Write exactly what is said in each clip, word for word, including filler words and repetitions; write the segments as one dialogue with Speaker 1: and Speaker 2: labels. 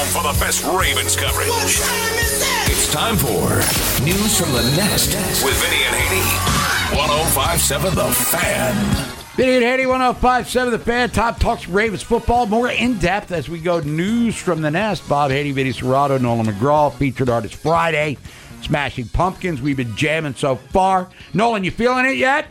Speaker 1: home for the best Ravens coverage.
Speaker 2: What time is it?
Speaker 1: It's time for News from the Nest with Vinny and Haney. one oh five point seven The Fan.
Speaker 3: Vinny and Haney, one oh five point seven The Fan. Top talks Ravens football more in depth as we go news from the Nest. Bob Haney, Vinny Serrato, Nolan McGraw, featured artist Friday. Smashing Pumpkins. We've been jamming so far. Nolan, you feeling it yet?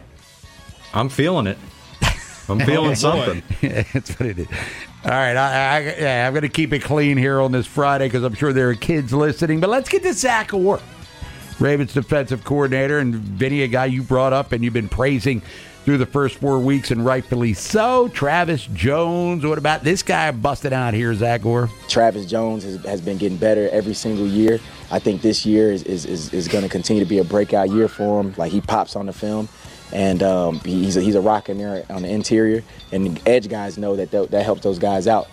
Speaker 4: I'm feeling it. I'm feeling
Speaker 3: oh,
Speaker 4: something.
Speaker 3: That's what it is. All right, I, I, yeah, I'm going to keep it clean here on this Friday because I'm sure there are kids listening. But let's get to Zach Orr, Ravens defensive coordinator, and Vinny, a guy you brought up and you've been praising through the first four weeks, and rightfully so. Travis Jones, what about this guy busting out here, Zach Orr?
Speaker 5: Travis Jones has, has been getting better every single year. I think this year is is, is, is going to continue to be a breakout year for him. Like, he pops on the film, and um, he's, a, he's a rock in there on the interior, and the edge guys know that th- that helps those guys out.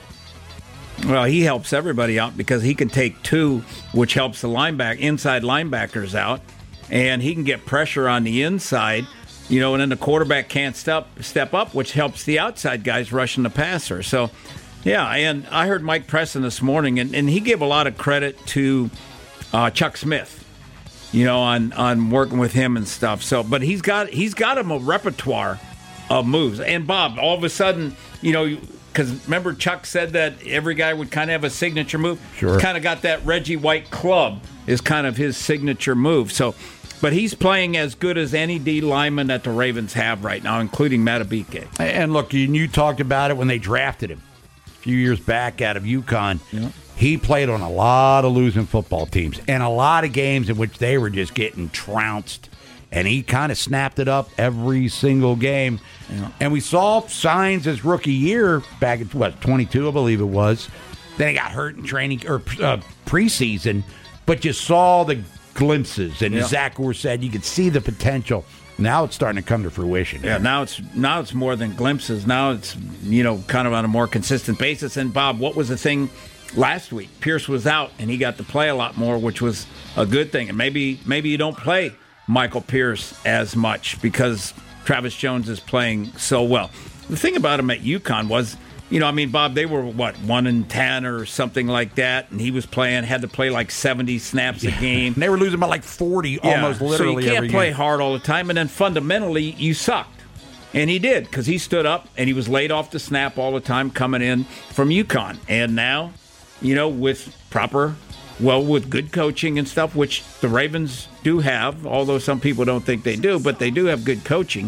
Speaker 6: Well, he helps everybody out because he can take two, which helps the linebacker, inside linebackers out, and he can get pressure on the inside. You know, and then the quarterback can't step step up, which helps the outside guys rushing the passer. So, yeah, and I heard Mike Preston this morning, and, and he gave a lot of credit to uh, Chuck Smith, you know, on, on working with him and stuff. So, but he's got he's got him a repertoire of moves. And Bob, all of a sudden, you know, because remember Chuck said that every guy would kind of have a signature move.
Speaker 3: Sure.
Speaker 6: Kind of got that Reggie White club is kind of his signature move. So. But he's playing as good as any D lineman that the Ravens have right now, including Matabike.
Speaker 3: And look, you, you talked about it when they drafted him a few years back out of UConn. Yeah. He played on a lot of losing football teams and a lot of games in which they were just getting trounced. And he kind of snapped it up every single game. Yeah. And we saw signs his rookie year back in, what, twenty-two, I believe it was. Then he got hurt in training or uh, preseason, but you saw the glimpses, and yeah. as Zach Orr said, you could see the potential. Now it's starting to come to fruition.
Speaker 6: Yeah, now it's now it's more than glimpses. Now it's, you know, kind of on a more consistent basis. And Bob, what was the thing last week? Pierce was out, and he got to play a lot more, which was a good thing. And maybe maybe you don't play Michael Pierce as much because Travis Jones is playing so well. The thing about him at UConn was, you know, I mean, Bob, they were, what, one and ten or something like that, and he was playing, had to play like seventy snaps a game.
Speaker 3: And they were losing by like forty,
Speaker 6: yeah.
Speaker 3: almost literally
Speaker 6: So you can't
Speaker 3: every
Speaker 6: play
Speaker 3: game.
Speaker 6: hard all the time, and then fundamentally, you sucked. And he did, because he stood up, and he was laid off the snap all the time coming in from UConn. And now, you know, with proper, well, with good coaching and stuff, which the Ravens do have, although some people don't think they do, but they do have good coaching,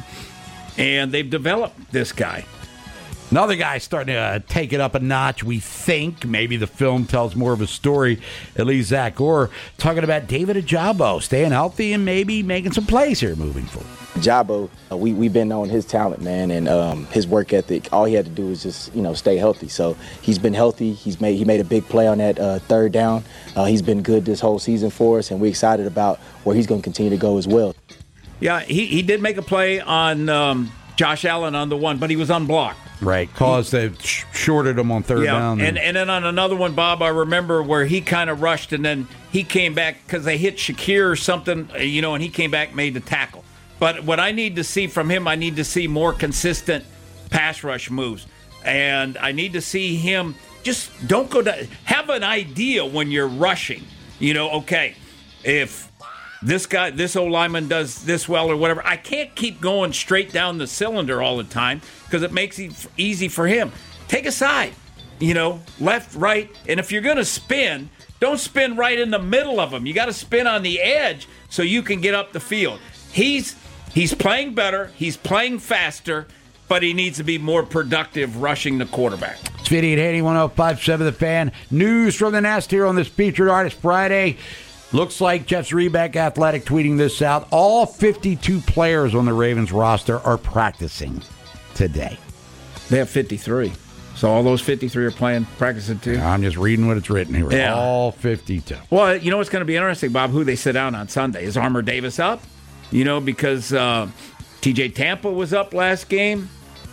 Speaker 6: and they've developed this guy.
Speaker 3: Another guy starting to uh, take it up a notch, we think. Maybe the film tells more of a story, at least Zach Orr, talking about David Ojabo, staying healthy and maybe making some plays here moving forward.
Speaker 5: Ojabo, uh, we, we've been on his talent, man, and um, his work ethic. All he had to do was just, you know, stay healthy. So he's been healthy. He's made He made a big play on that uh, third down. Uh, he's been good this whole season for us, and we're excited about where he's going to continue to go as well.
Speaker 6: Yeah, he, he did make a play on um, Josh Allen on the one, but he was unblocked.
Speaker 3: Right, because they sh- shorted him on third
Speaker 6: yeah,
Speaker 3: down.
Speaker 6: And, and then on another one, Bob, I remember where he kind of rushed, and then he came back because they hit Shakir or something, you know, and he came back and made the tackle. But what I need to see from him, I need to see more consistent pass rush moves. And I need to see him just don't go down. Have an idea when you're rushing. You know, okay, if this guy, this old lineman does this well or whatever, I can't keep going straight down the cylinder all the time because it makes it easy for him. Take a side, you know, left, right. And if you're going to spin, don't spin right in the middle of them. You got to spin on the edge so you can get up the field. He's he's playing better. He's playing faster, but he needs to be more productive rushing the quarterback.
Speaker 3: It's Vinny and Haney, one oh five point seven The Fan. News from the Nest here on this Featured Artist Friday. Looks like Jeff Zrebiec, Athletic, tweeting this out. All fifty-two players on the Ravens roster are practicing today.
Speaker 6: They have fifty-three. So all those fifty-three are playing, practicing too?
Speaker 3: I'm just reading what it's written here.
Speaker 6: Yeah.
Speaker 3: All fifty-two.
Speaker 6: Well, you know what's going to be interesting, Bob, who they sit down on Sunday. Is Armour Davis up? You know, because uh, T J Tampa was up last game.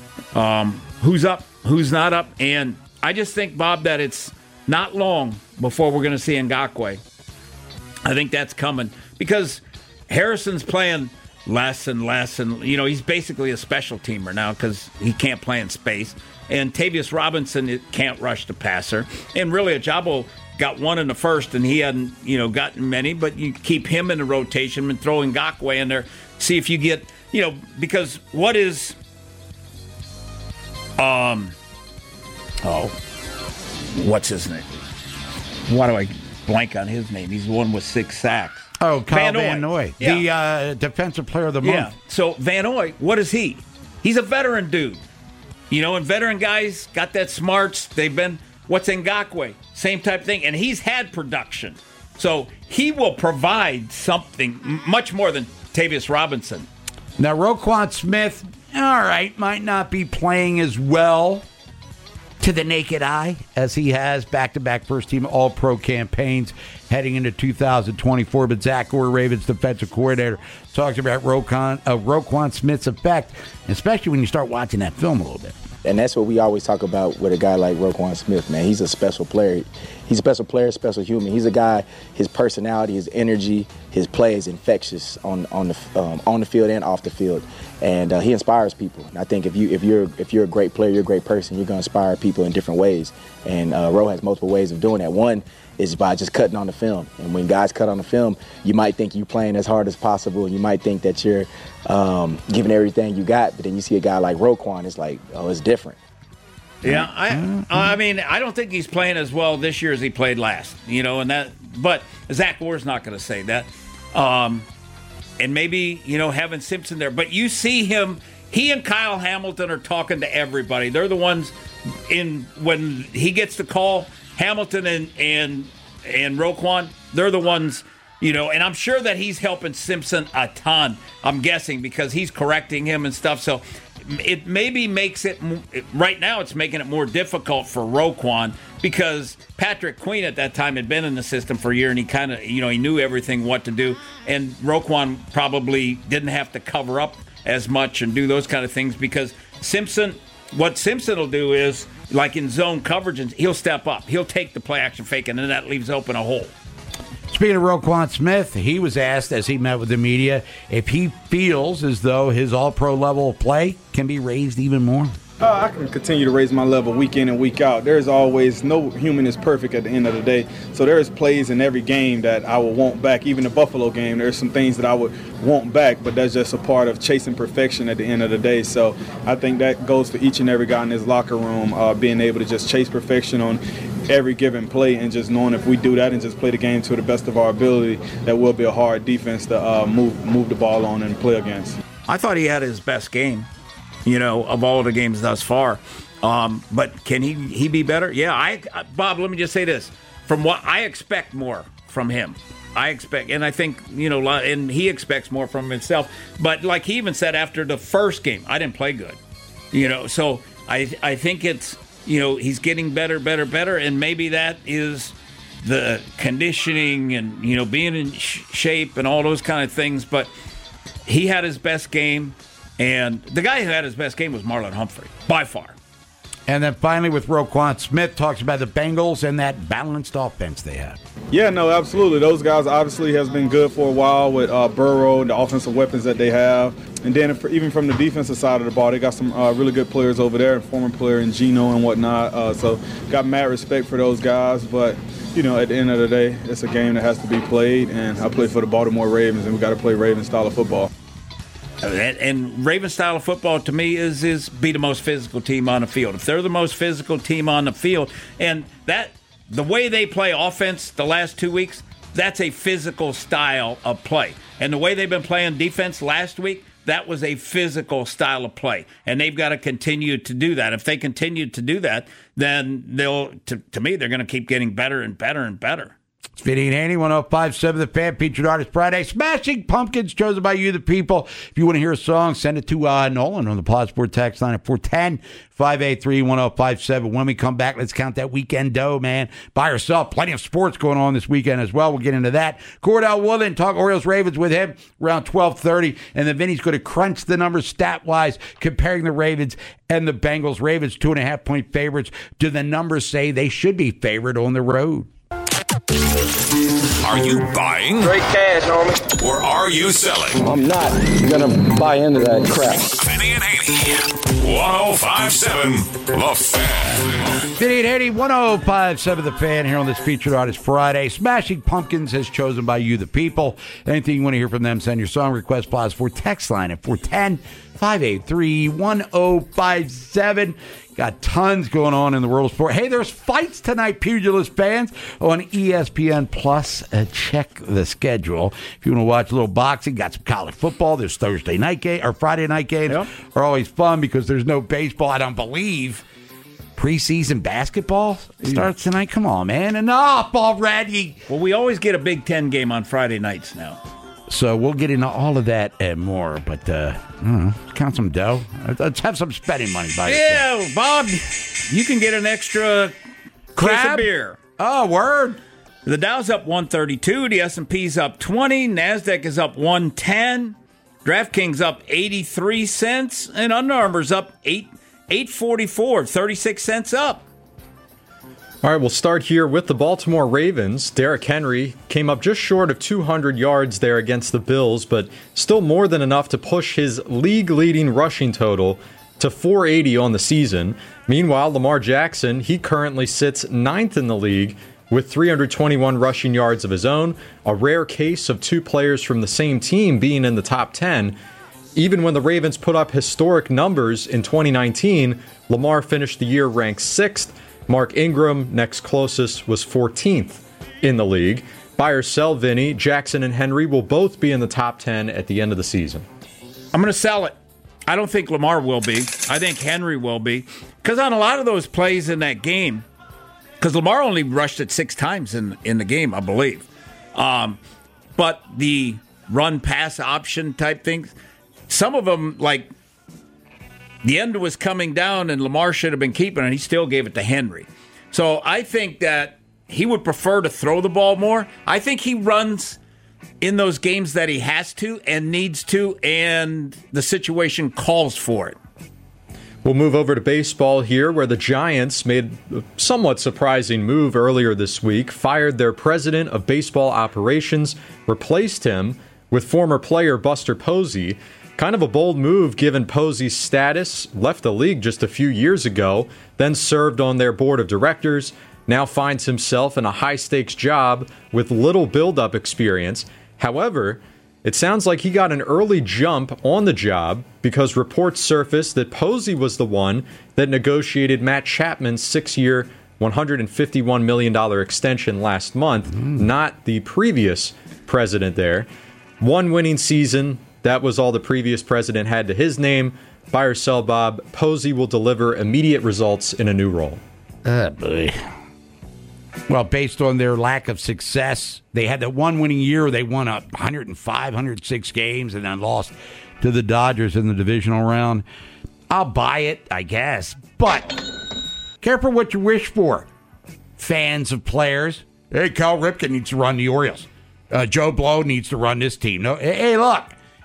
Speaker 6: Um, who's up? Who's not up? And I just think, Bob, that it's not long before we're going to see Ngakoue. I think that's coming because Harrison's playing less and less, and you know he's basically a special teamer now because he can't play in space. And Tavius Robinson can't rush the passer, and really Ojabo got one in the first, and he hadn't, you know, gotten many. But you keep him in the rotation and throw Ngakoue in there. See if you get, you know, because what is, um, oh, what's his name? Why do I blank on his name? He's the one with six sacks.
Speaker 3: Oh, Kyle
Speaker 6: Van
Speaker 3: Van
Speaker 6: Noy.
Speaker 3: Noy,
Speaker 6: Yeah.
Speaker 3: the uh, defensive player of the month.
Speaker 6: Yeah. So Van Noy, what is he? He's a veteran dude. You know, and veteran guys got that smarts. They've been, what's Ngakoue? Same type thing. And he's had production. So he will provide something m- much more than Tavius Robinson.
Speaker 3: Now, Roquan Smith, all right, might not be playing as well to the naked eye as he has back-to-back first-team All-Pro campaigns heading into two thousand twenty-four. But Zach Gore, Ravens defensive coordinator, talks about Roquan, uh, Roquan Smith's effect, especially when you start watching that film a little bit.
Speaker 5: And that's what we always talk about with a guy like Roquan Smith, man. He's a special player. He's a special player, special human. He's a guy, his personality, his energy, his play is infectious on on the um, on the field and off the field. And uh, he inspires people. And I think if you if you're if you're a great player, you're a great person, you're gonna inspire people in different ways. And uh, Ro has multiple ways of doing that. One is by just cutting on the film. And when guys cut on the film, you might think you're playing as hard as possible. You might think that you're um, giving everything you got, but then you see a guy like Roquan, it's like, oh, it's different.
Speaker 6: Yeah, I I mean, I don't think he's playing as well this year as he played last, you know, and that, but Zach Gore's not going to say that. Um, and maybe, you know, having Simpson there, but you see him, he and Kyle Hamilton are talking to everybody. They're the ones in, when he gets the call, Hamilton and, and, and Roquan, they're the ones, you know, and I'm sure that he's helping Simpson a ton, I'm guessing, because he's correcting him and stuff. So it maybe makes it, right now it's making it more difficult for Roquan because Patrick Queen at that time had been in the system for a year and he kind of, you know, he knew everything what to do. And Roquan probably didn't have to cover up as much and do those kind of things because Simpson, what Simpson will do is, like in zone coverage, he'll step up. He'll take the play action fake and then that leaves open a hole.
Speaker 3: Speaking of Roquan Smith, he was asked as he met with the media if he feels as though his all-pro level of play can be raised even more.
Speaker 2: Uh, I can continue to raise my level week in and week out. There's always, no human is perfect at the end of the day. So there's plays in every game that I would want back. Even the Buffalo game, there's some things that I would want back, but that's just a part of chasing perfection at the end of the day. So I think that goes for each and every guy in this locker room, uh, being able to just chase perfection on every given play and just knowing if we do that and just play the game to the best of our ability, that will be a hard defense to uh, move move the ball on and play against.
Speaker 6: I thought he had his best game, you know, of all the games thus far. Um, but can he he be better? Yeah, I Bob, let me just say this. From what I expect more from him. I expect, and I think, you know, and he expects more from himself. But like he even said after the first game, I didn't play good. You know, so I I think it's, you know, he's getting better, better, better, and maybe that is the conditioning and, you know, being in sh- shape and all those kind of things. But he had his best game, and the guy who had his best game was Marlon Humphrey, by far.
Speaker 3: And then finally with Roquan Smith, talks about the Bengals and that balanced offense they have.
Speaker 2: Yeah, no, absolutely. Those guys obviously has been good for a while with uh, Burrow and the offensive weapons that they have. And then if, even from the defensive side of the ball, they got some uh, really good players over there, and former player in Geno and whatnot. Uh, so got mad respect for those guys. But, you know, at the end of the day, it's a game that has to be played. And I play for the Baltimore Ravens, and we got to play Ravens style of football.
Speaker 6: And, and Raven style of football to me is is be the most physical team on the field. If they're the most physical team on the field, and that the way they play offense the last two weeks, that's a physical style of play. And the way they've been playing defense last week, that was a physical style of play. And they've got to continue to do that. If they continue to do that, then they'll, to, to me, they're going to keep getting better and better and better.
Speaker 3: It's Vinny and Haney, one oh five point seven The Fan, featured artist Friday. Smashing Pumpkins, chosen by you, the people. If you want to hear a song, send it to uh, Nolan on the Pod Sport text line at four one zero, five eight three, one oh five seven. When we come back, let's count that weekend dough, man. Buy or sell. Plenty of sports going on this weekend as well. We'll get into that. Cordell Woodland, talk Orioles Ravens with him around twelve thirty. And then Vinny's going to crunch the numbers stat-wise, comparing the Ravens and the Bengals. Ravens, two and a half point favorites. Do the numbers say they should be favored on the road?
Speaker 1: Are you buying?
Speaker 7: Straight cash, homie.
Speaker 1: Or are you selling?
Speaker 5: I'm not gonna buy into that crap.
Speaker 1: Vinny and Haney. one oh five point seven The Fan.
Speaker 3: Vinny and Haney, one oh five point seven The Fan here on this Featured Artist Friday. Smashing Pumpkins is chosen by you, the people. Anything you want to hear from them, send your song request plus for text line at four one zero, five eight three, one oh five seven. Got tons going on in the world of sport. Hey, there's fights tonight, pugilist fans, on E S P N Plus. Uh, check the schedule. If you want to watch a little boxing, got some college football. There's Thursday night game or Friday night games.
Speaker 6: Yep.
Speaker 3: Are always fun because there's no baseball. I don't believe preseason basketball starts tonight. Come on, man, enough already.
Speaker 6: Well, we always get a Big Ten game on Friday nights now.
Speaker 3: So we'll get into all of that and more, but uh, I don't know, count some dough. Let's have some spending money by
Speaker 6: Yeah, Bob, you can get an extra case of beer.
Speaker 3: Oh, word.
Speaker 6: The Dow's up one thirty-two, the S and P's up twenty, NASDAQ is up one ten, DraftKings up eighty-three cents, and Under Armour's up eight eight forty-four, thirty-six cents up.
Speaker 4: All right, we'll start here with the Baltimore Ravens. Derrick Henry came up just short of two hundred yards there against the Bills, but still more than enough to push his league-leading rushing total to four eighty on the season. Meanwhile, Lamar Jackson, he currently sits ninth in the league with three hundred twenty-one rushing yards of his own, a rare case of two players from the same team being in the top ten. Even when the Ravens put up historic numbers in twenty nineteen, Lamar finished the year ranked sixth. Mark Ingram, next closest, was fourteenth in the league. Buy or sell, Vinny, Jackson and Henry will both be in the top ten at the end of the season.
Speaker 6: I'm going to sell it. I don't think Lamar will be. I think Henry will be. Because on a lot of those plays in that game, because Lamar only rushed it six times in, in the game, I believe. Um, but the run-pass option type things, some of them, like, the end was coming down and Lamar should have been keeping it, and he still gave it to Henry. So I think that he would prefer to throw the ball more. I think he runs in those games that he has to and needs to, and the situation calls for it.
Speaker 4: We'll move over to baseball here, where the Giants made a somewhat surprising move earlier this week, fired their president of baseball operations, replaced him with former player Buster Posey. Kind of a bold move given Posey's status, left the league just a few years ago, then served on their board of directors, now finds himself in a high-stakes job with little build-up experience. However, it sounds like he got an early jump on the job because reports surfaced that Posey was the one that negotiated Matt Chapman's six-year, one hundred fifty-one million dollars extension last month, mm. not the previous president there. One winning season. That was all the previous president had to his name. Buy or sell, Bob. Posey will deliver immediate results in a new role.
Speaker 3: Oh, boy. Well, based on their lack of success, they had that one winning year. They won up one oh five, one oh six games and then lost to the Dodgers in the divisional round. I'll buy it, I guess. But careful what you wish for. Fans of players. Hey, Cal Ripken needs to run the Orioles. Uh, Joe Blow needs to run this team. No, hey, look.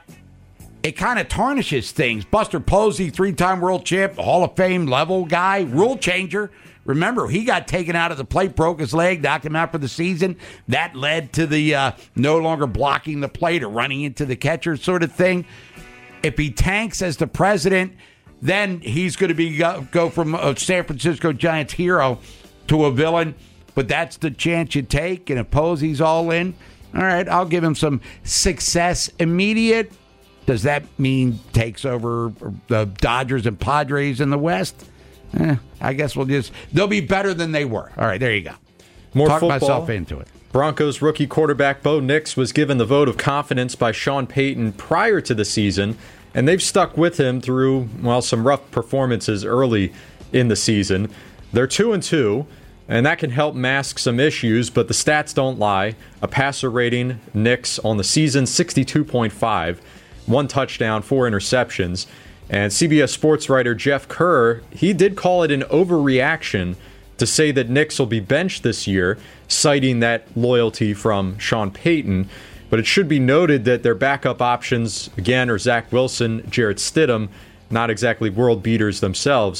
Speaker 3: It kind of tarnishes things. Buster Posey, three-time world champ, Hall of Fame level guy, rule changer. Remember, he got taken out of the plate, broke his leg, knocked him out for the season. That led to the uh, no longer blocking the plate or running into the catcher sort of thing. If he tanks as the president, then he's going to be go, go from a San Francisco Giants hero to a villain. But that's the chance you take, and if Posey's all in, all right, I'll give him some success immediate. Does that mean takes over the Dodgers and Padres in the West? Eh, I guess we'll just, they'll be better than they were. All right, there you go.
Speaker 4: More
Speaker 3: Talk
Speaker 4: football.
Speaker 3: myself into it.
Speaker 4: Broncos rookie quarterback Bo Nix was given the vote of confidence by Sean Payton prior to the season, and they've stuck with him through, well, some rough performances early in the season. They're two and two, and that can help mask some issues, but the stats don't lie. A passer rating, Nix on the season, sixty-two point five. One touchdown, four interceptions. And C B S sports writer Jeff Kerr, he did call it an overreaction to say that Nix will be benched this year, citing that loyalty from Sean Payton. But it should be noted that their backup options, again, are Zach Wilson, Jarrett Stidham, not exactly world beaters themselves.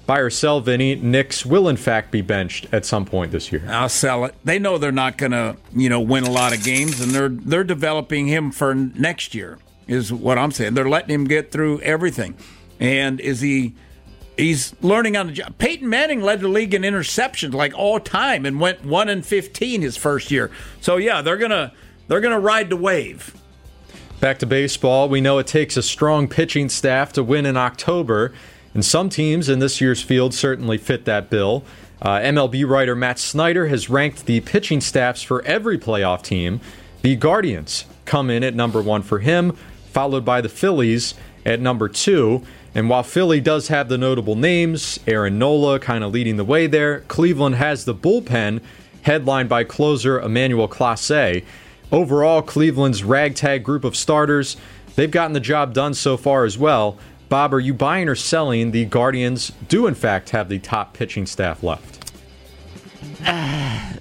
Speaker 4: buy or sell, Vinny, Nix will in fact be benched at some point this year.
Speaker 6: I'll sell it. They know they're not going to, you know, win a lot of games, and they're they're developing him for next year, is what I'm saying. They're letting him get through everything. And is he he's learning on the job. Peyton Manning led the league in interceptions like all time and went one and fifteen his first year. So yeah, they're going to they're going to ride the wave.
Speaker 4: Back to baseball, we know it takes a strong pitching staff to win in October. And some teams in this year's field certainly fit that bill. Uh, M L B writer Matt Snyder has ranked the pitching staffs for every playoff team. The Guardians come in at number one for him, followed by the Phillies at number two. And while Philly does have the notable names, Aaron Nola kind of leading the way there, Cleveland has the bullpen, headlined by closer Emmanuel Clase. Overall, Cleveland's ragtag group of starters, they've gotten the job done so far as well. Bob, are you buying or selling the Guardians do, in fact, have the top pitching staff left?
Speaker 3: Uh,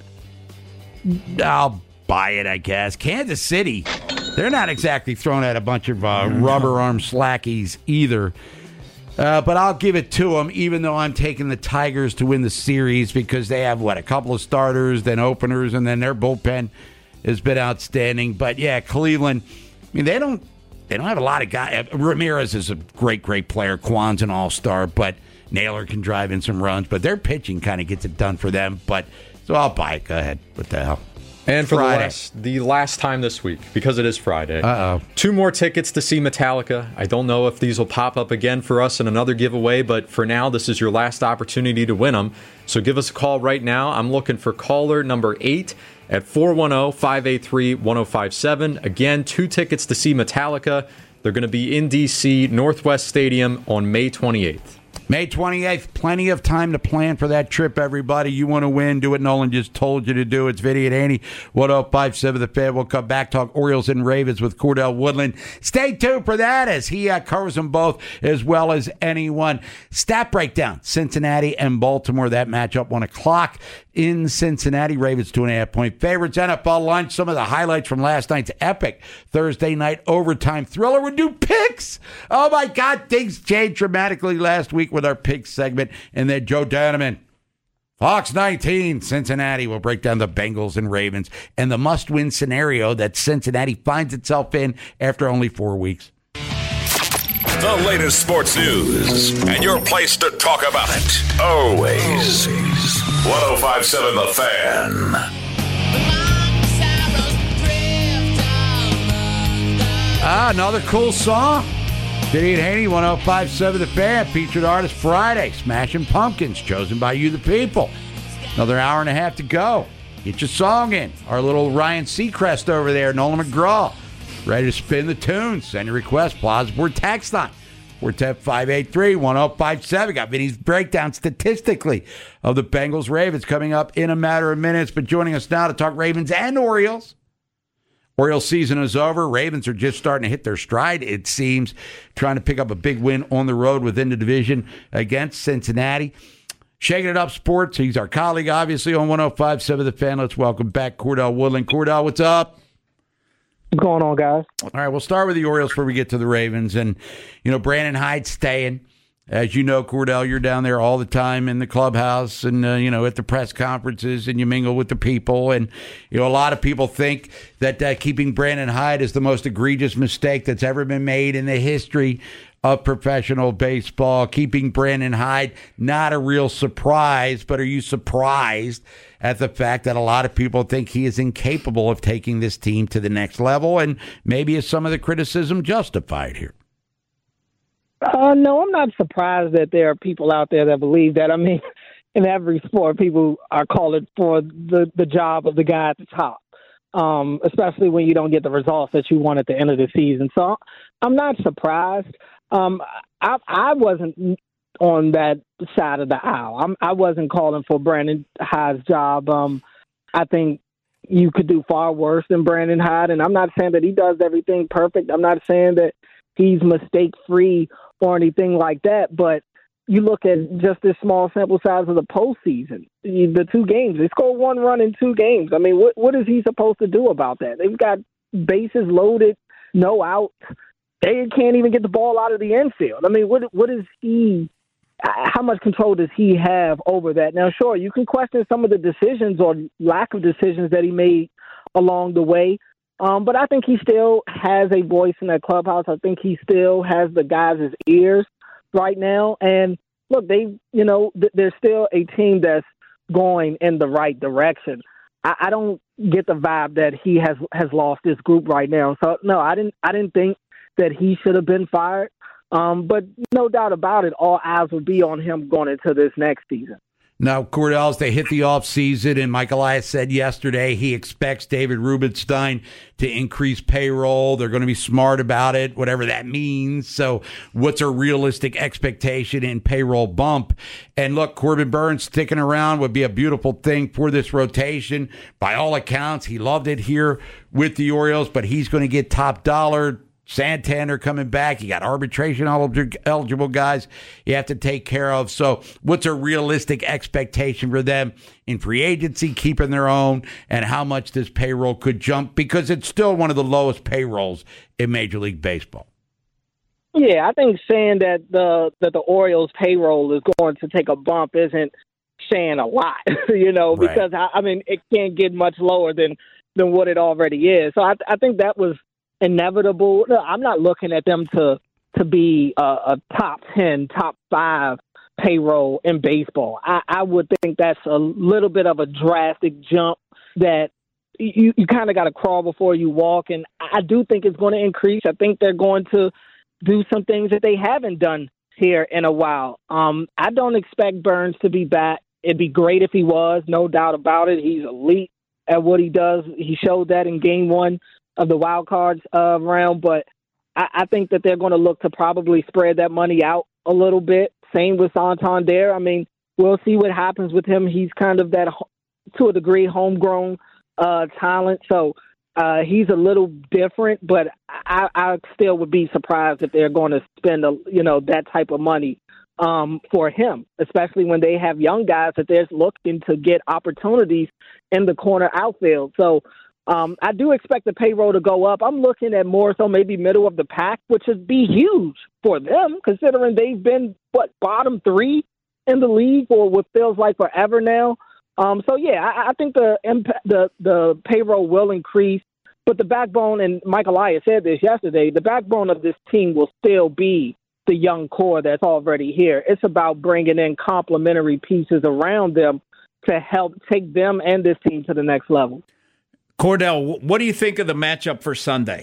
Speaker 3: I'll buy it, I guess. Kansas City, they're not exactly throwing out a bunch of uh, rubber arm slackies either. Uh, but I'll give it to them, even though I'm taking the Tigers to win the series because they have, what, a couple of starters, then openers, and then their bullpen has been outstanding. But, yeah, Cleveland, I mean, they don't... They don't have a lot of guys. Ramirez is a great, great player. Kwan's an all-star, but Naylor can drive in some runs. But their pitching kind of gets it done for them. But so I'll buy it. Go ahead. What the hell?
Speaker 4: And for the last, the last time this week, because it is Friday,
Speaker 3: Uh-oh.
Speaker 4: two more tickets to see Metallica. I don't know if these will pop up again for us in another giveaway, but for now, this is your last opportunity to win them. So give us a call right now. I'm looking for caller number eight at four one zero, five eight three, one zero five seven. Again, two tickets to see Metallica. They're going to be in D C, Northwest Stadium on May twenty-eighth.
Speaker 3: May twenty-eighth, plenty of time to plan for that trip, everybody. You want to win, do what Nolan just told you to do. It's Vinny and Haney, one oh five seven The Fan. We'll come back, talk Orioles and Ravens with Cordell Woodland. Stay tuned for that as he uh, covers them both as well as anyone. Stat breakdown, Cincinnati and Baltimore. That matchup, one o'clock in Cincinnati. Ravens two and a half point favorites. N F L lunch, some of the highlights from last night's epic Thursday night overtime thriller. We're new picks. Oh, my God, things changed dramatically last week with our picks segment. And then Joe Daneman, Fox nineteen, Cincinnati will break down the Bengals and Ravens and the must-win scenario that Cincinnati finds itself in after only four weeks.
Speaker 1: The latest sports news and your place to talk about it. Always. one oh five seven The Fan.
Speaker 3: Ah, another cool song. Vinny and Haney, one oh five seven The Fan, featured artist Friday, Smashing Pumpkins, chosen by you, the people. Another hour and a half to go. Get your song in. Our little Ryan Seacrest over there, Nolan McGraw, ready to spin the tunes. Send your request, Plaza Board text line. four one zero, five eight three, one oh five seven. Got Vinny's breakdown statistically of the Bengals Ravens coming up in a matter of minutes. But joining us now to talk Ravens and Orioles. Orioles season is over. Ravens are just starting to hit their stride, it seems, trying to pick up a big win on the road within the division against Cincinnati. Shaking it up sports. He's our colleague, obviously, on one oh five seven The Fan. Let's welcome back Cordell Woodland. Cordell, what's up?
Speaker 7: What's going on, guys?
Speaker 3: All right, we'll start with the Orioles before we get to the Ravens. And, you know, Brandon Hyde's staying. As you know, Cordell, you're down there all the time in the clubhouse and, uh, you know, at the press conferences, and you mingle with the people. And, you know, a lot of people think that uh, keeping Brandon Hyde is the most egregious mistake that's ever been made in the history of professional baseball. Keeping Brandon Hyde, not a real surprise, but are you surprised at the fact that a lot of people think he is incapable of taking this team to the next level? And maybe is some of the criticism justified here?
Speaker 7: Uh, no, I'm not surprised that there are people out there that believe that. I mean, in every sport, people are calling for the, the job of the guy at the top, um, especially when you don't get the results that you want at the end of the season. So I'm not surprised. Um, I, I wasn't on that side of the aisle. I'm, I wasn't calling for Brandon Hyde's job. Um, I think you could do far worse than Brandon Hyde, and I'm not saying that he does everything perfect. I'm not saying that he's mistake-free or anything like that, but you look at just this small sample size of the postseason, the two games, they scored one run in two games. I mean, what what is he supposed to do about that? They've got bases loaded, no outs. They can't even get the ball out of the infield. I mean, what what is he how much control does he have over that? Now, sure, you can question some of the decisions or lack of decisions that he made along the way. Um, but I think he still has a voice in that clubhouse. I think he still has the guys' ears right now. And look, they, you know, th- there's still a team that's going in the right direction. I, I don't get the vibe that he has, has lost this group right now. So no, I didn't, I didn't think that he should have been fired. Um, but no doubt about it, all eyes will be on him going into this next season.
Speaker 3: Now, Cordell, as they hit the offseason, and Mike Elias said yesterday he expects David Rubenstein to increase payroll. They're going to be smart about it, whatever that means. So what's a realistic expectation in payroll bump? And look, Corbin Burns sticking around would be a beautiful thing for this rotation. By all accounts, he loved it here with the Orioles, but he's going to get top dollar. Santander coming back. You got arbitration eligible guys you have to take care of. So what's a realistic expectation for them in free agency, keeping their own, and how much this payroll could jump? Because it's still one of the lowest payrolls in Major League Baseball.
Speaker 7: Yeah, I think saying that the that the Orioles payroll is going to take a bump isn't saying a lot, you know,
Speaker 3: Right.
Speaker 7: because, I, I mean, it can't get much lower than, than what it already is. So I, I think that was inevitable. No, I'm not looking at them to to be a, a top ten, top five payroll in baseball. I, I would think that's a little bit of a drastic jump that you, you kind of got to crawl before you walk. And I do think it's going to increase. I think they're going to do some things that they haven't done here in a while. Um, I don't expect Burns to be back. It'd be great if he was, no doubt about it. He's elite at what he does. He showed that in game one of the wild cards uh, round, but I, I think that they're going to look to probably spread that money out a little bit. Same with Santander. I mean, we'll see what happens with him. He's kind of that, to a degree, homegrown uh, talent, so uh, he's a little different. But I, I still would be surprised if they're going to spend, a, you know, that type of money um, for him, especially when they have young guys that they're looking to get opportunities in the corner outfield. So. Um, I do expect the payroll to go up. I'm looking at more so maybe middle of the pack, which would be huge for them, considering they've been, what, bottom three in the league for what feels like forever now. Um, so, yeah, I, I think the, imp- the the payroll will increase, but the backbone, and Mike Elias said this yesterday, the backbone of this team will still be the young core that's already here. It's about bringing in complementary pieces around them to help take them and this team to the next level.
Speaker 6: Cordell, what do you think of the matchup for Sunday?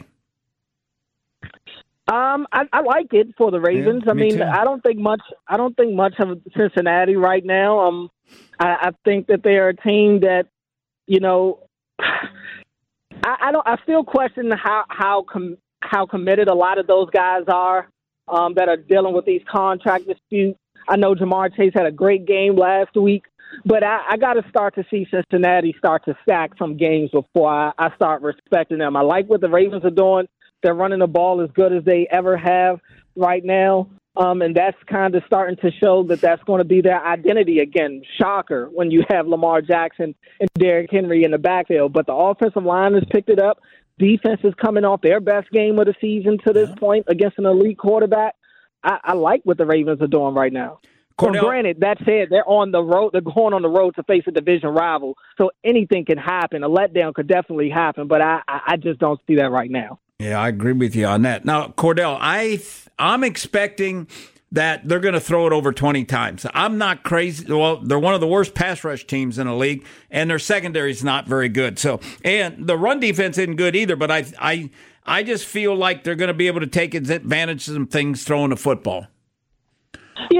Speaker 7: Um, I, I like it for the Ravens.
Speaker 6: Yeah,
Speaker 7: I
Speaker 6: me
Speaker 7: mean,
Speaker 6: too.
Speaker 7: I don't think much. I don't think much of Cincinnati right now. Um, I, I think that they are a team that, you know, I, I don't. I still question how how com, how committed a lot of those guys are um, that are dealing with these contract disputes. I know Jamar Chase had a great game last week. But I, I got to start to see Cincinnati start to stack some games before I, I start respecting them. I like what the Ravens are doing. They're running the ball as good as they ever have right now. Um, and that's kind of starting to show that that's going to be their identity again. Shocker when you have Lamar Jackson and Derrick Henry in the backfield. But the offensive line has picked it up. Defense is coming off their best game of the season to this point against an elite quarterback. I, I like what the Ravens are doing right now. Well, granted, that said, they're on the road. They're going on the road to face a division rival, so anything can happen. A letdown could definitely happen, but I, I just don't see that right now.
Speaker 6: Yeah, I agree with you on that. Now, Cordell, I I'm expecting that they're going to throw it over twenty times. I'm not crazy. Well, they're one of the worst pass rush teams in the league, and their secondary is not very good. So, and the run defense isn't good either. But I I I just feel like they're going to be able to take advantage of some things throwing the football.
Speaker 7: Yeah.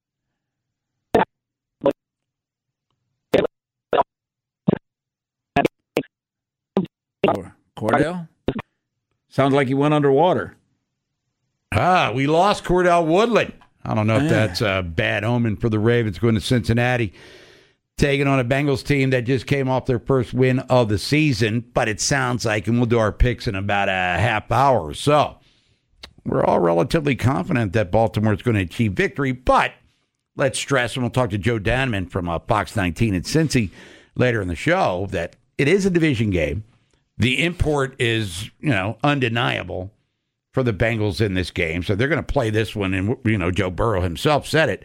Speaker 6: Cordell? Sounds like he went underwater.
Speaker 3: Ah, we lost Cordell Woodland. I don't know if that's a bad omen for the Ravens going to Cincinnati, taking on a Bengals team that just came off their first win of the season. But it sounds like, and we'll do our picks in about a half hour or so, we're all relatively confident that Baltimore is going to achieve victory. But let's stress, and we'll talk to Joe Danman from uh, Fox nineteen at Cincy later in the show, that it is a division game. The import is, you know, undeniable for the Bengals in this game. So they're going to play this one. And, you know, Joe Burrow himself said it.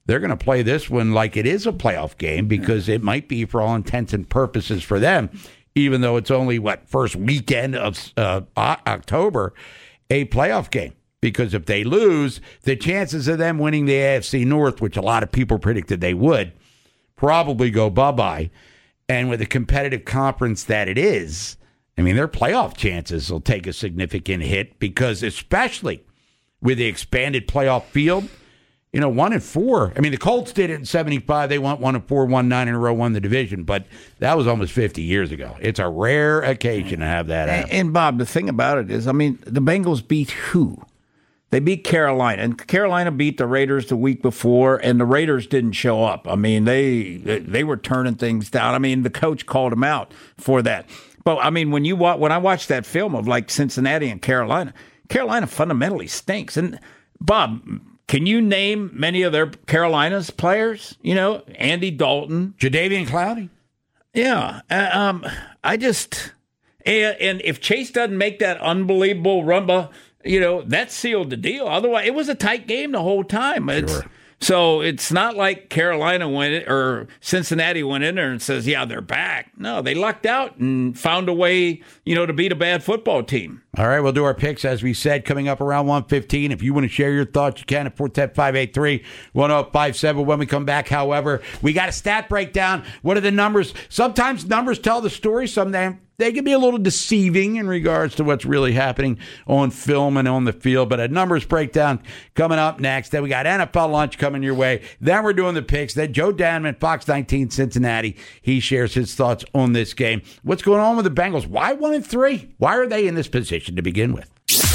Speaker 3: they're going to play this one like it is a playoff game because it might be, for all intents and purposes, for them, even though it's only, what, first weekend of uh, October, a playoff game. Because if they lose, the chances of them winning the A F C North, which a lot of people predicted they would, probably go bye-bye. And with a competitive conference that it is, I mean, their playoff chances will take a significant hit because especially with the expanded playoff field, you know, one and four. I mean, the Colts did it in seventy-five. They went one and four, won nine in a row, won the division. But that was almost fifty years ago. It's a rare occasion to have that happen.
Speaker 6: And, and Bob, the thing about it is, I mean, the Bengals beat who? They beat Carolina, and Carolina beat the Raiders the week before, and the Raiders didn't show up. I mean, they they were turning things down. I mean, the coach called them out for that. But, I mean, when you when I watched that film of, like, Cincinnati and Carolina, Carolina fundamentally stinks. And, Bob, can you name many of their Carolina's players? You know, Andy Dalton.
Speaker 3: Jadeveon Clowney.
Speaker 6: Yeah. Uh, um, I just and, – and if Chase doesn't make that unbelievable rumba – you know, that sealed the deal. Otherwise, it was a tight game the whole time. It's,
Speaker 3: sure.
Speaker 6: So it's not like Carolina went in, or Cincinnati went in there and says, yeah, they're back. No, they lucked out and found a way, you know, to beat a bad football team.
Speaker 3: All right, we'll do our picks, as we said, coming up around one fifteen. If you want to share your thoughts, you can at four one zero, five eight three, one zero five seven. When we come back, however, we got a stat breakdown. What are the numbers? Sometimes numbers tell the story. Sometimes they can be a little deceiving in regards to what's really happening on film and on the field. But a numbers breakdown coming up next. Then we got N F L lunch coming your way. Then we're doing the picks. Then Joe Danman, Fox nineteen Cincinnati. He shares his thoughts on this game. What's going on with the Bengals? Why one and three? Why are they in this position to begin with?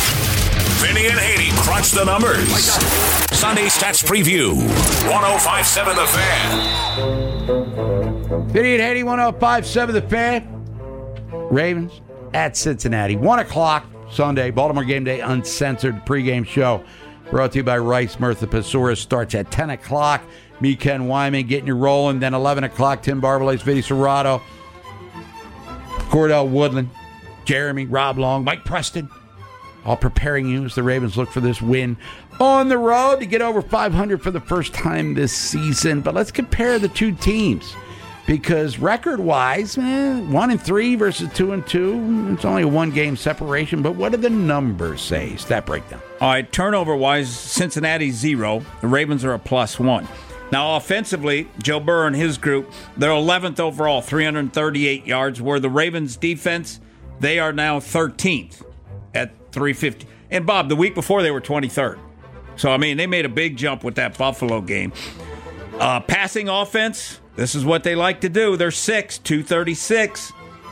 Speaker 1: Vinny and Haney crunch the numbers. Sunday Stats Preview. one oh five seven The Fan.
Speaker 3: Vinny and Haney, one oh five seven The Fan. Ravens at Cincinnati. One o'clock Sunday. Baltimore Game Day Uncensored pregame show. Brought to you by Rice Mirtha Pesaurus. Starts at ten o'clock. Me, Ken Wyman, getting you rolling. Then eleven o'clock, Tim Barbalais, Vinny Serrato, Cordell Woodland, Jeremy, Rob Long, Mike Preston, all preparing you as the Ravens look for this win on the road to get over five hundred for the first time this season. But let's compare the two teams, because record-wise, eh, one and three versus two and two, it's only a one-game separation. But what do the numbers say? Stat breakdown.
Speaker 6: All right, turnover-wise, Cincinnati zero. The Ravens are a plus one. Now, offensively, Joe Burrow and his group, they're eleventh overall, three hundred thirty-eight yards, where the Ravens' defense, they are now thirteenth at three fifty. And, Bob, the week before, they were twenty-third. So, I mean, they made a big jump with that Buffalo game. Uh, passing offense, this is what they like to do. They're sixth, two thirty-six.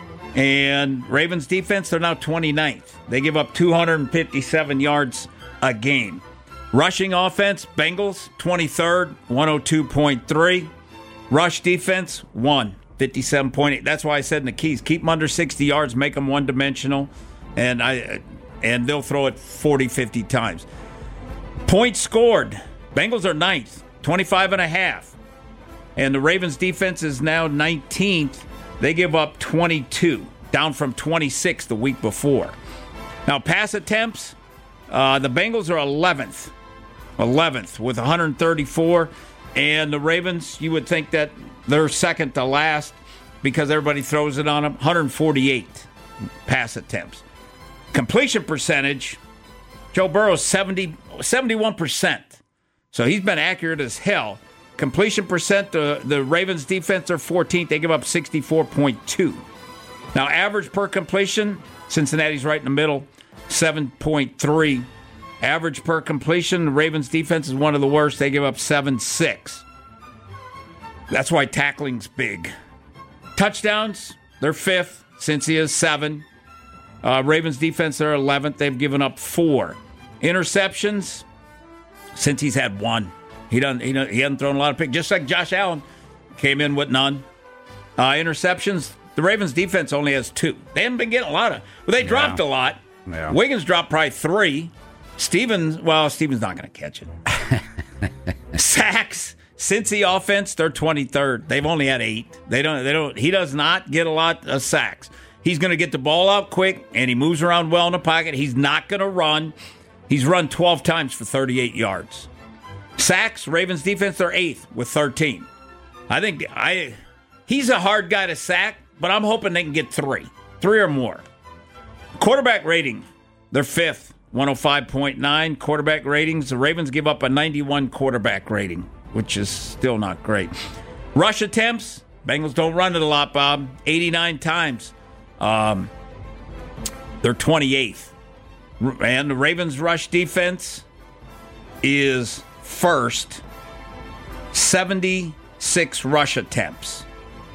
Speaker 6: And Ravens defense, they're now twenty-ninth. They give up two hundred fifty-seven yards a game. Rushing offense, Bengals, twenty-third, one oh two point three. Rush defense, one, fifty-seven point eight. That's why I said in the keys, keep them under sixty yards, make them one-dimensional, and I and they'll throw it forty, fifty times. Points scored, Bengals are ninth, twenty-five and a half. And the Ravens defense is now nineteenth. They give up twenty-two, down from twenty-six the week before. Now, pass attempts, uh, the Bengals are eleventh. eleventh with one hundred thirty-four. And the Ravens, you would think that they're second to last because everybody throws it on them. one hundred forty-eight pass attempts. Completion percentage, Joe Burrow's seventy, seventy-one percent. So he's been accurate as hell. Completion percent, the, the Ravens defense are fourteenth. They give up sixty-four point two. Now, average per completion, Cincinnati's right in the middle, seven point three. Average per completion, the Ravens defense is one of the worst. They give up seven point six. That's why tackling's big. Touchdowns, they're fifth. Cincy is seven. Uh, Ravens defense, they're eleventh. They've given up four. Interceptions, Cincy's had one. He doesn't. He, doesn't, he hasn't thrown a lot of picks. Just like Josh Allen came in with none. Uh, interceptions, the Ravens defense only has two. They haven't been getting a lot of. Well, they dropped yeah. a lot. Yeah. Wiggins dropped probably three. Stevens, well, Stevens not going to catch it. Sacks, Cincy offense, they're twenty-third. They've only had eight. They don't. They don't. He does not get a lot of sacks. He's going to get the ball out quick, and he moves around well in the pocket. He's not going to run. He's run twelve times for thirty-eight yards. Sacks, Ravens defense, they're eighth with thirteen. I think I he's a hard guy to sack, but I'm hoping they can get three. Three or more. Quarterback rating, they're fifth, one oh five point nine. Quarterback ratings, the Ravens give up a ninety-one quarterback rating, which is still not great. Rush attempts, Bengals don't run it a lot, Bob. eighty-nine times. Um, they're twenty-eighth. And the Ravens rush defense is first, seventy-six rush attempts.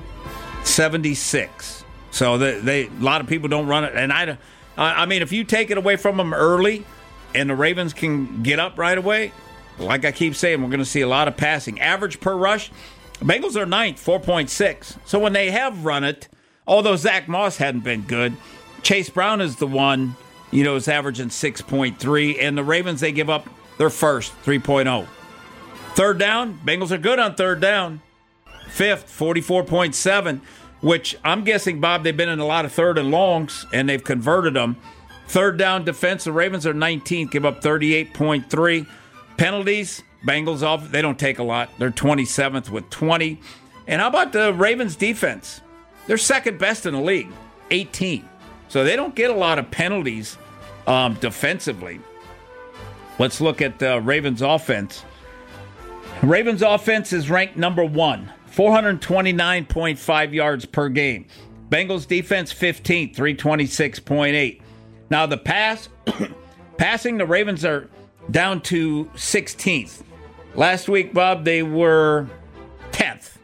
Speaker 6: seventy-six. So they, they a lot of people don't run it. And I, I mean, if you take it away from them early and the Ravens can get up right away, like I keep saying, we're going to see a lot of passing. Average per rush, Bengals are ninth, four point six. So when they have run it, although Zach Moss hadn't been good, Chase Brown is the one, you know, is averaging six point three. And the Ravens, they give up their first, three point oh. Third down, Bengals are good on third down. Fifth, forty-four point seven, which I'm guessing, Bob, they've been in a lot of third and longs, and they've converted them. Third down defense, the Ravens are nineteenth, give up thirty-eight point three. Penalties, Bengals off, they don't take a lot. They're twenty-seventh with twenty. And how about the Ravens defense? They're second best in the league, eighteen. So they don't get a lot of penalties um, defensively. Let's look at the Ravens offense. Ravens offense is ranked number one, four twenty-nine point five yards per game. Bengals defense fifteenth, three twenty-six point eight. Now the pass, passing, the Ravens are down to sixteenth. Last week, Bob, they were tenth.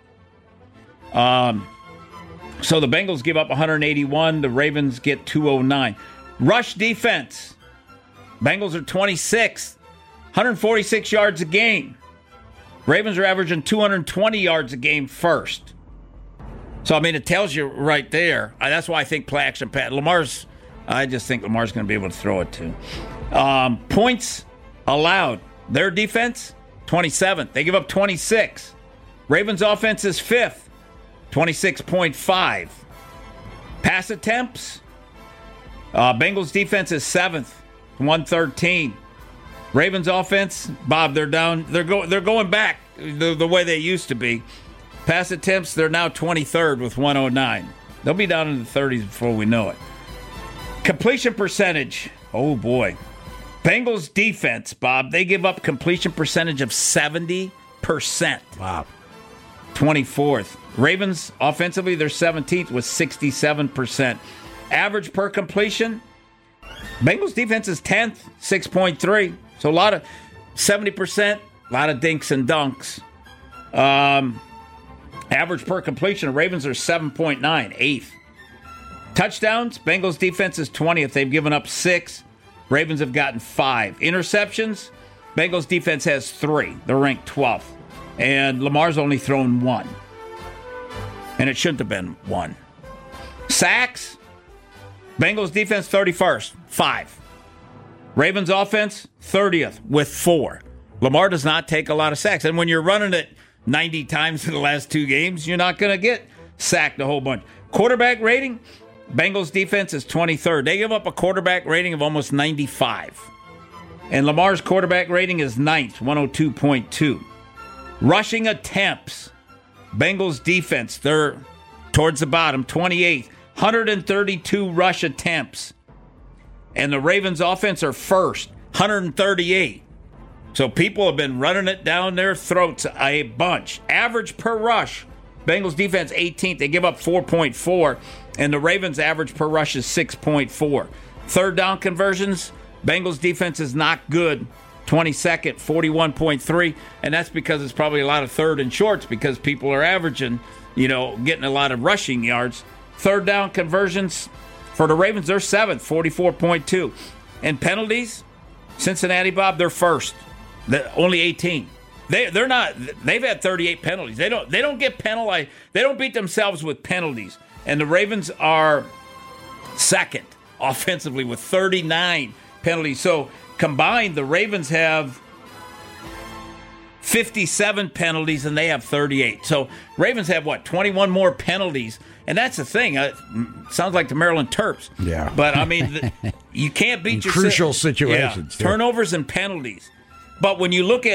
Speaker 6: Um, so the Bengals give up one eighty-one. The Ravens get two oh nine. Rush defense. Bengals are twenty-sixth, one forty-six yards a game. Ravens are averaging two hundred twenty yards a game first. So, I mean, it tells you right there. That's why I think play action pass. Lamar's, I just think Lamar's going to be able to throw it too. Um, points allowed. Their defense, twenty-seventh. They give up twenty-six. Ravens offense is fifth, twenty-six point five. Pass attempts. Uh, Bengals defense is seventh, one thirteen. Ravens offense, Bob, they're down. They're going. They're going back the, the way they used to be. Pass attempts, they're now twenty-third with one oh nine. They'll be down in the thirties before we know it. Completion percentage. Oh boy, Bengals defense, Bob. They give up completion percentage of seventy percent.
Speaker 3: Wow.
Speaker 6: twenty-fourth. Ravens offensively, they're seventeenth with sixty-seven percent. Average per completion. Bengals defense is tenth, six point three. So a lot of seventy percent, a lot of dinks and dunks. Um, average per completion, the Ravens are seven point nine, eighth. Touchdowns, Bengals defense is twentieth. They've given up six. Ravens have gotten five. Interceptions, Bengals defense has three. They're ranked twelfth. And Lamar's only thrown one. And it shouldn't have been one. Sacks, Bengals defense thirty-first, five. Ravens offense thirtieth with four. Lamar does not take a lot of sacks. And when you're running it ninety times in the last two games, you're not going to get sacked a whole bunch. Quarterback rating, Bengals defense is twenty-third. They give up a quarterback rating of almost ninety-five. And Lamar's quarterback rating is ninth, one oh two point two. Rushing attempts, Bengals defense, they're towards the bottom, twenty-eighth. one thirty-two rush attempts. And the Ravens offense are first, one thirty-eight. So people have been running it down their throats a bunch. Average per rush, Bengals defense eighteenth. They give up four point four. And the Ravens average per rush is six point four. Third down conversions, Bengals defense is not good. twenty-second, forty-one point three. And that's because it's probably a lot of third and shorts because people are averaging, you know, getting a lot of rushing yards. Third down conversions for the Ravens, they're seventh, forty-four point two. And penalties, Cincinnati, Bob, they're first. They're only eighteen. They they're not. They've had thirty-eight penalties. They don't. They don't get penalized. They don't beat themselves with penalties. And the Ravens are second offensively with thirty-nine penalties. So combined, the Ravens have fifty-seven penalties and they have thirty-eight. So Ravens have what, twenty-one more penalties. And that's the thing. It sounds like the Maryland Terps.
Speaker 3: Yeah.
Speaker 6: But, I mean, the, you can't beat
Speaker 3: in
Speaker 6: your
Speaker 3: crucial situations.
Speaker 6: Yeah, turnovers and penalties. But when you look at,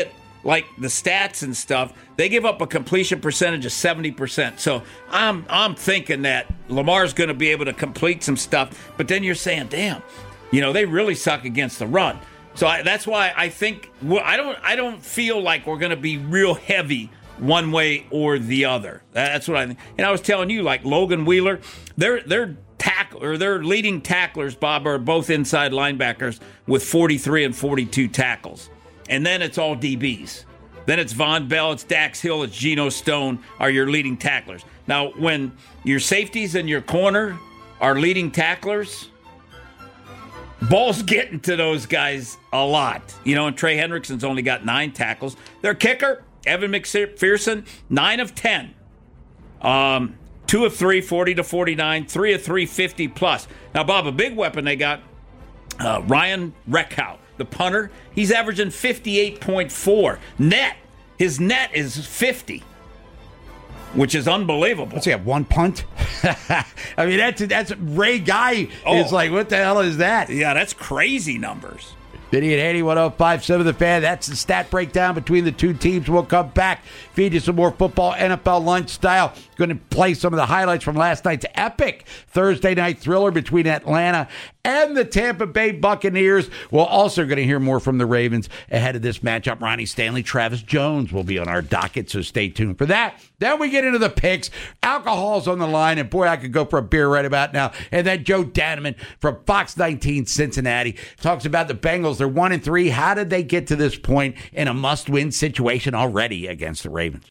Speaker 6: like the stats and stuff, they give up a completion percentage of seventy percent. So I'm I'm thinking that Lamar's going to be able to complete some stuff. But then you're saying, damn, you know, they really suck against the run. So I, that's why I think well, I don't I don't feel like we're going to be real heavy one way or the other. That's what I think. And I was telling you, like Logan Wheeler, they're they're tackle or their leading tacklers, Bob, are both inside linebackers with forty-three and forty-two tackles. And then it's all D Bs. Then it's Von Bell, it's Dax Hill, it's Geno Stone are your leading tacklers. Now, when your safeties and your corner are leading tacklers, ball's getting to those guys a lot. You know, and Trey Hendrickson's only got nine tackles. Their kicker, Evan McPherson, nine of ten. Um, two of three, forty to forty-nine, three of three, fifty plus. Now, Bob, a big weapon they got, uh, Ryan Reckhout, the punter. He's averaging fifty-eight point four. Net, his net is fifty, which is unbelievable.
Speaker 3: What's he have, one punt? I mean, that's that's Ray Guy
Speaker 6: Oh.
Speaker 3: is like, what the hell is that?
Speaker 6: Yeah, that's crazy numbers.
Speaker 3: Vinny and Haney, one oh five point seven The Fan. That's the stat breakdown between the two teams. We'll come back, feed you some more football, N F L lunch style. Going to play some of the highlights from last night's epic Thursday night thriller between Atlanta and the Tampa Bay Buccaneers. We're also going to hear more from the Ravens ahead of this matchup. Ronnie Stanley, Travis Jones will be on our docket, so stay tuned for that. Then we get into the picks. Alcohol's on the line, and boy, I could go for a beer right about now. And then Joe Danneman from Fox nineteen Cincinnati talks about the Bengals. They're one and three. How did they get to this point in a must-win situation already against the Ravens?